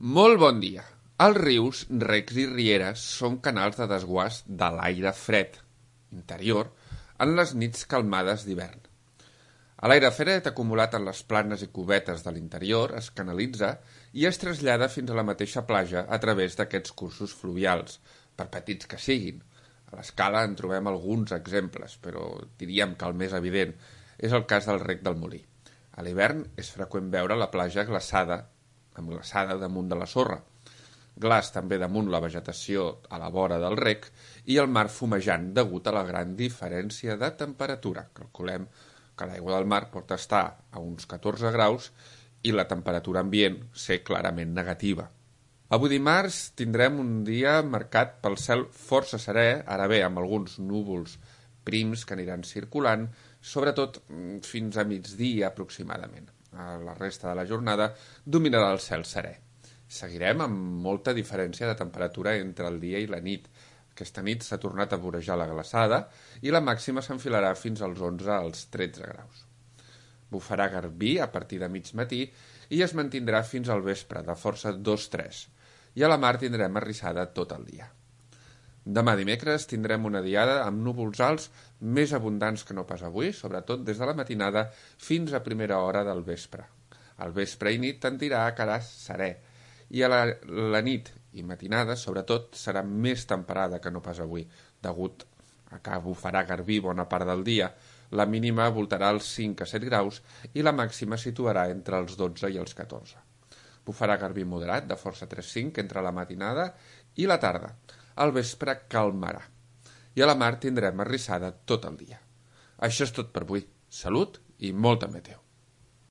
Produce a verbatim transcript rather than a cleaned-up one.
Molt bon dia. Els rius, recs i rieres són canals de desguàs de l'aire fred, interior, en les nits calmades d'hivern. L'aire fred acumulat en les planes i cubetes de l'interior es canalitza i es trasllada fins a la mateixa platja a través d'aquests cursos fluvials, per petits que siguin. A l'escala en trobem alguns exemples, però diríem que el més evident és el cas del rec del Molí. A l'hivern és freqüent veure la platja glaçada, amb glaçada damunt de la sorra, glaç també damunt la vegetació a la vora del rec i el mar fumejant degut a la gran diferència de temperatura. Calculem que l'aigua del mar pot estar a uns catorze graus i la temperatura ambient ser clarament negativa. Avui dimarts tindrem un dia marcat pel cel força serè, ara bé amb alguns núvols prims que aniran circulant, sobretot fins a migdia aproximadament. A la resta de la jornada dominarà el cel serè. Seguirem amb molta diferència de temperatura entre el dia i la nit. Aquesta nit s'ha tornat a vorejar la glaçada i la màxima s'enfilarà fins als onze als tretze graus. Bufarà garbí a partir de mig matí i es mantindrà fins al vespre, de força dos tres, i a la mar tindrem arrissada tot el dia. Demà dimecres tindrem una diada amb núvols alts més abundants que no pas avui, sobretot des de la matinada fins a primera hora del vespre. Al vespre i nit tendirà a quedar serè, i a la, la nit i matinada, sobretot, serà més temperada que no pas avui, degut a que bufarà garbí bona part del dia. La mínima voltarà als cinc a set graus i la màxima situarà entre els dotze i els catorze. Bufarà garbí moderat de força tres cinc entre la matinada i la tarda. Al vespre calmarà. I a la mar tindrem arrissada tot el dia. Això és tot per avui. Salut i molta meteo.